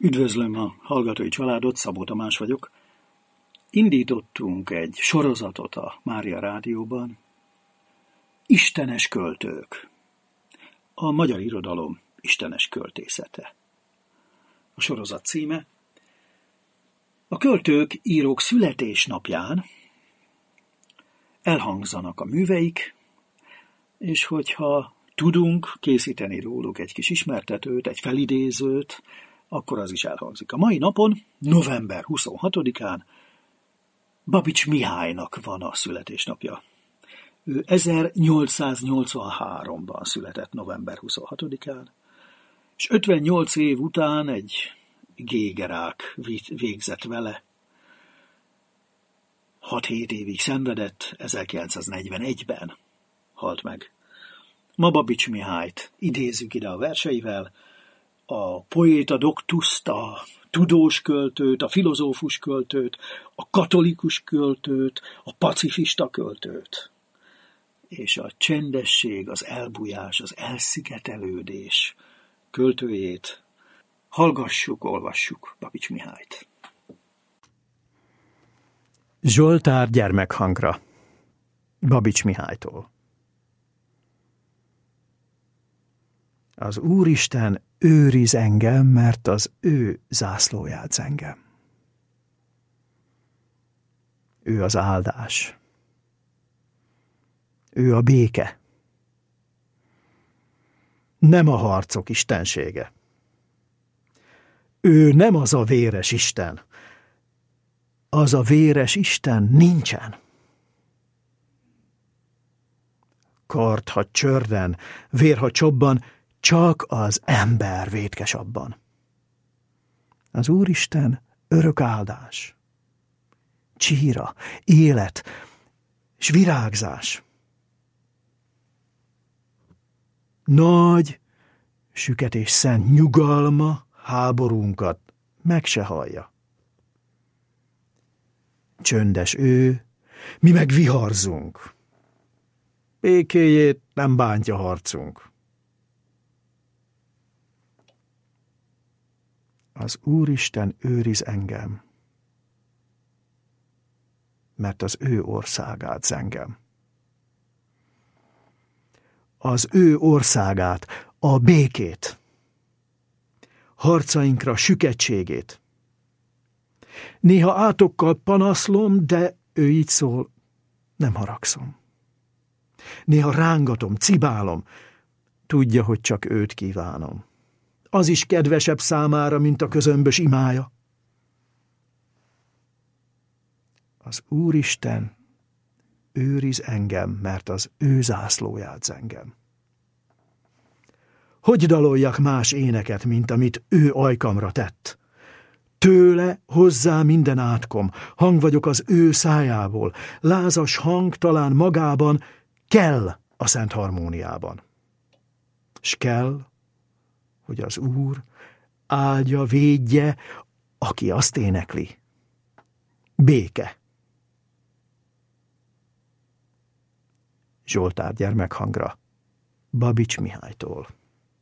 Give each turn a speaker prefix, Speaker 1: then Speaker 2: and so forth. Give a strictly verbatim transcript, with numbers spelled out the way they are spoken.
Speaker 1: Üdvözlöm a hallgatói családot, Szabó Tamás vagyok. Indítottunk egy sorozatot a Mária Rádióban. Istenes költők. A magyar irodalom istenes költészete. A sorozat címe. A költők, írók születésnapján elhangzanak a műveik, és hogyha tudunk készíteni róluk egy kis ismertetőt, egy felidézőt, akkor az is elhangzik. A mai napon, november huszonhatodikán Babits Mihálynak van a születésnapja. Ő ezernyolcszáznyolcvanháromban született november huszonhatodikán, és ötvennyolc év után egy gégerák végzett vele. hat-hét évig szenvedett, ezerkilencszáznegyvenegyben halt meg. Ma Babits Mihályt idézzük ide a verseivel, a poéta doktuszt, a tudós költőt, a filozófus költőt, a katolikus költőt, a pacifista költőt. És a csendesség, az elbújás, az elszigetelődés költőjét hallgassuk, olvassuk Babits Mihályt.
Speaker 2: Zsoltár gyermekhangra Babits Mihálytól. Az Úristen őriz engem, mert az ő zászlóját zengem. Ő az áldás. Ő a béke. Nem a harcok istensége. Ő nem az a véres Isten. Az a véres Isten nincsen. Kard, ha csörren, vér, ha csobban, csak az ember vétkes abban. Az Úristen örök áldás, csíra, élet, s virágzás. Nagy, süket és szent nyugalma háborúnkat meg se hallja. Csöndes ő, mi meg viharzunk. Békéjét nem bántja harcunk. Az Úristen őriz engem, mert az ő országát zengem. Az ő országát, a békét, harcainkra süketségét. Néha átokkal panaszlom, de ő így szól, nem haragszom. Néha rángatom, cibálom, tudja, hogy csak őt kívánom. Az is kedvesebb számára, mint a közömbös imája. Az Úristen őriz engem, mert az ő zászlóját zengem. Hogy daloljak más éneket, mint amit ő ajkamra tett? Tőle hozzá minden átkom, hang vagyok az ő szájából, lázas hang talán magában, kell a szent harmóniában. S kell, hogy az Úr áldja, védje, aki azt énekli. Béke. Zsoltár gyermekhangra Babits Mihálytól.